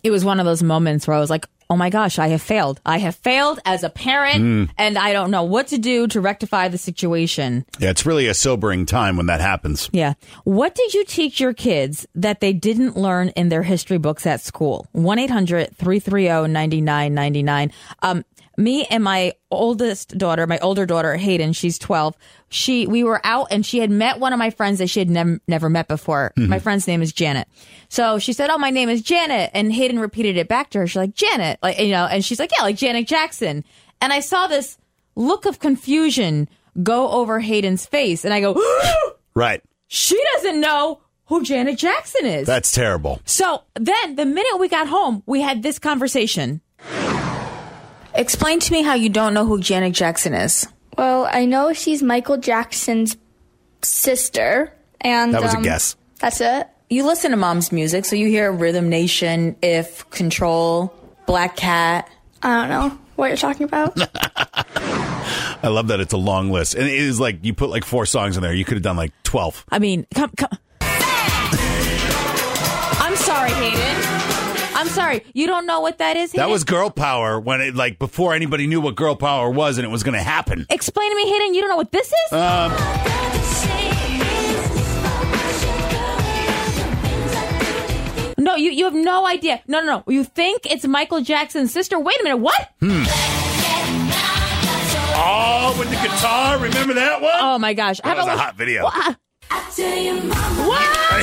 It was one of those moments where I was like, oh my gosh, I have failed. I have failed as a parent, and I don't know what to do to rectify the situation. Yeah, it's really a sobering time when that happens. Yeah. What did you teach your kids that they didn't learn in their history books at school? 1-800-330-9999. Me and my older daughter, Hayden, she's 12. We were out and she had met one of my friends that she had never met before. Mm-hmm. My friend's name is Janet. So she said, oh, my name is Janet. And Hayden repeated it back to her. She's like, Janet, and she's like, yeah, like Janet Jackson. And I saw this look of confusion go over Hayden's face. And I go, right. She doesn't know who Janet Jackson is. That's terrible. So then the minute we got home, we had this conversation. Explain to me how you don't know who Janet Jackson is. Well, I know she's Michael Jackson's sister. And that was a guess. That's it. You listen to Mom's music, so you hear Rhythm Nation, If, Control, Black Cat. I don't know what you're talking about. I love that it's a long list. And it is like, you put like 4 songs in there. You could have done like 12. I mean, come. I'm sorry, Hayden. I'm sorry. You don't know what that is, Hayden? That was girl power when it, like, before anybody knew what girl power was and it was going to happen. Explain to me, Hayden, you don't know what this is? No, you have no idea. No. You think it's Michael Jackson's sister? Wait a minute. What? Oh, with the guitar. Remember that one? Oh, my gosh. That was a hot video. What? What?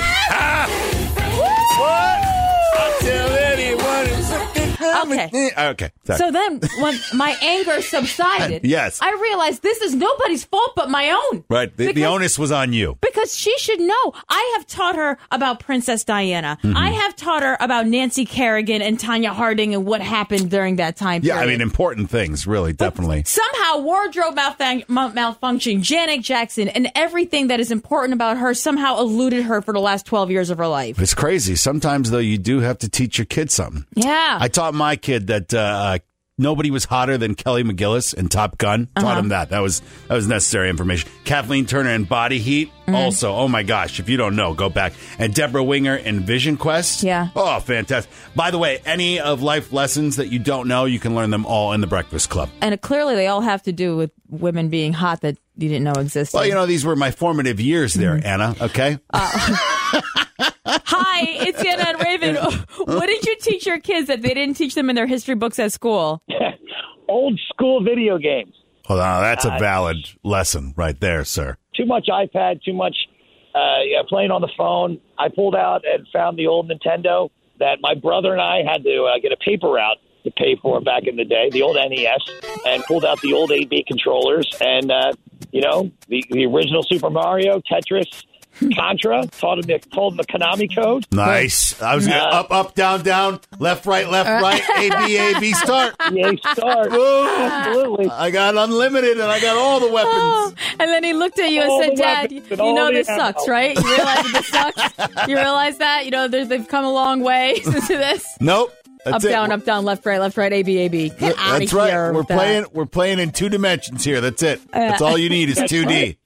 I'll tell anyone who's okay. Sorry. So then when my anger subsided, yes, I realized this is nobody's fault but my own. Right. The onus was on you. Because she should know. I have taught her about Princess Diana. Mm-hmm. I have taught her about Nancy Kerrigan and Tanya Harding and what happened during that time period. Yeah, I mean, important things, really, definitely. But somehow wardrobe malfunction, Janet Jackson, and everything that is important about her somehow eluded her for the last 12 years of her life. It's crazy. Sometimes, though, you do have to teach your kids something. Yeah. I taught my kid that nobody was hotter than Kelly McGillis in Top Gun. Taught him that. That was necessary information. Kathleen Turner in Body Heat. Also, oh my gosh, if you don't know, go back. And Deborah Winger in Vision Quest. Yeah. Oh, fantastic. By the way, any of life lessons that you don't know, you can learn them all in the Breakfast Club. And clearly they all have to do with women being hot that you didn't know existed. Well, these were my formative years there, Anna, okay? Hi, it's Anna and Raven. What did you teach your kids that they didn't teach them in their history books at school? Old school video games. Well, that's a valid lesson right there, sir. Too much iPad, too much playing on the phone. I pulled out and found the old Nintendo that my brother and I had to get a paper route to pay for back in the day, the old NES, and pulled out the old AB controllers and, the original Super Mario, Tetris, Contra, told him the Konami code. Nice. I was up, down, left, right, A, B, start. Yeah, start. Absolutely. I got unlimited and I got all the weapons. Oh, and then he looked at you and said, Dad, you know this sucks, right? You realize that this sucks? You realize that? They've come a long way since this? Nope. That's up, down, left, right, A, B. Get out of here. That's right. We're playing in 2 dimensions here. That's it. That's all you need is 2D.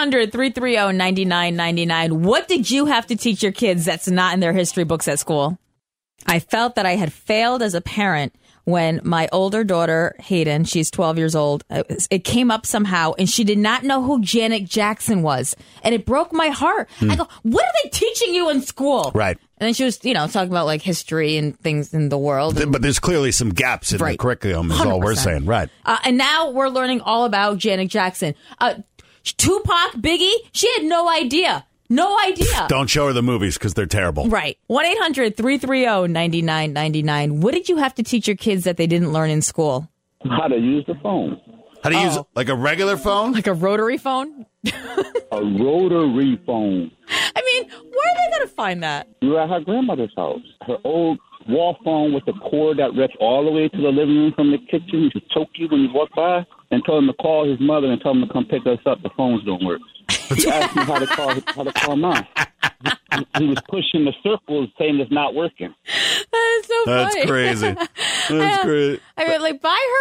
1-800-330-9999. What did you have to teach your kids that's not in their history books at school? I felt that I had failed as a parent when my older daughter, Hayden, she's 12 years old, it came up somehow, and she did not know who Janet Jackson was. And it broke my heart. I go, what are they teaching you in school? Right. And then she was, talking about like history and things in the world. But there's clearly some gaps in the curriculum is 100%. All we're saying. Right. And now we're learning all about Janet Jackson. Tupac, Biggie, she had no idea. No idea. Don't show her the movies because they're terrible. Right. 1-800-330-9999. What did you have to teach your kids that they didn't learn in school? How to use the phone. How to use like a regular phone? Like a rotary phone? A rotary phone. I mean, where are they going to find that? We were at her grandmother's house. Her old wall phone with the cord that reached all the way to the living room from the kitchen to choke you when you walk by, and told him to call his mother and tell him to come pick us up. The phones don't work. He asked me how to call mom. He was pushing the circles saying it's not working. That is so funny. That's crazy. That's great. I mean, like, buy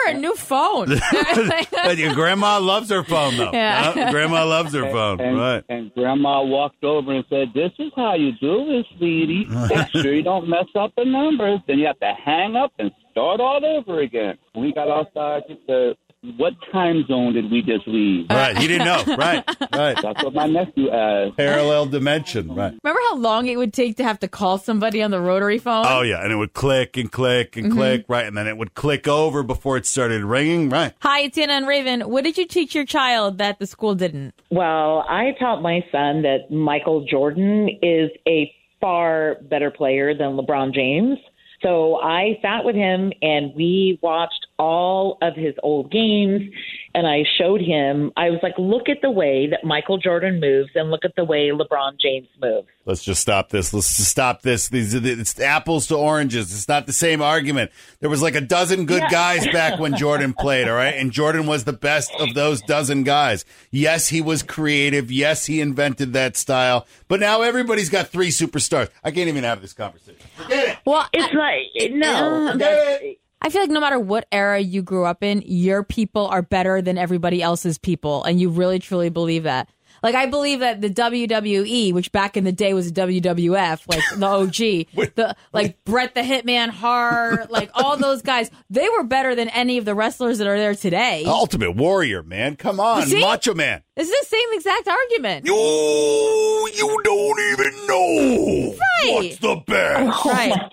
her a new phone. But your grandma loves her phone, though. Yeah. Grandma loves her phone. Right. And Grandma walked over and said, "This is how you do this, sweetie. Make sure you don't mess up the numbers. Then you have to hang up and start all over again." We got outside. She said, "What time zone did we just leave?" Right. He didn't know. Right. That's what my nephew asked. Parallel dimension. Right. Remember how long it would take to have to call somebody on the rotary phone? Oh, yeah. And it would click and click and click. Right. And then it would click over before it started ringing. Right. Hi, it's Anna and Raven. What did you teach your child that the school didn't? Well, I taught my son that Michael Jordan is a far better player than LeBron James. So I sat with him and we watched all of his old games, and I showed him, I was like, look at the way that Michael Jordan moves and look at the way LeBron James moves. Let's just stop this. Let's just stop this. It's apples to oranges. It's not the same argument. There was like a dozen good guys back when Jordan played, all right? And Jordan was the best of those dozen guys. Yes, he was creative. Yes, he invented that style. But now everybody's got three superstars. I can't even have this conversation. Forget it. Well, It's like, no. I feel like no matter what era you grew up in, your people are better than everybody else's people. And you really, truly believe that. Like, I believe that the WWE, which back in the day was WWF, like the OG, Bret the Hitman Hart, like all those guys, they were better than any of the wrestlers that are there today. Ultimate Warrior, man. Come on. See? Macho Man. It's the same exact argument. You don't even know Right. what's the best. Right.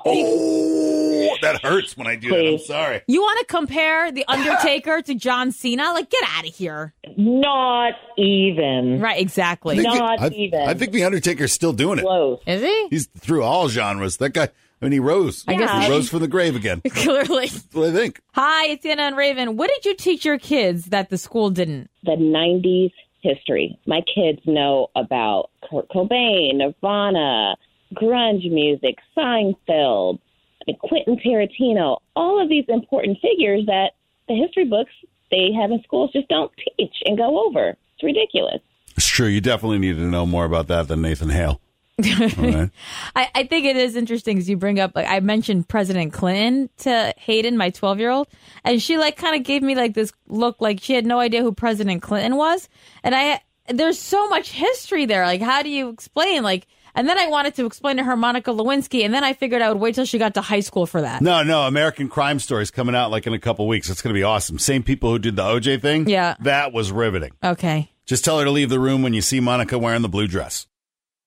Oh, that hurts when I do that. I'm Please. sorry. You want to compare The Undertaker to John Cena? Like, get out of here. Not even. Right, exactly. Not even. I think The Undertaker's still doing it. Close. Is he? He's through all genres. That guy, I mean, he rose. I guess he he- rose from the grave again. Clearly. That's what I think. Hi, it's Anna and Raven. What did you teach your kids that the school didn't? The 90s history. My kids know about Kurt Cobain, Nirvana, grunge music, Seinfeld, Quentin Tarantino, all of these important figures that the history books they have in schools just don't teach and go over. It's ridiculous. It's true. You definitely need to know more about that than Nathan Hale. All right. I think it is interesting because you bring up, like, I mentioned President Clinton to Hayden, my 12-year-old, and she like kind of gave me like this look like she had no idea who President Clinton was. And there's so much history there. Like, how do you explain? Like, and then I wanted to explain to her Monica Lewinsky, and then I figured I would wait till she got to high school for that. No, American Crime Story's coming out like in a couple weeks. It's going to be awesome. Same people who did the OJ thing. Yeah. That was riveting. Okay. Just tell her to leave the room when you see Monica wearing the blue dress.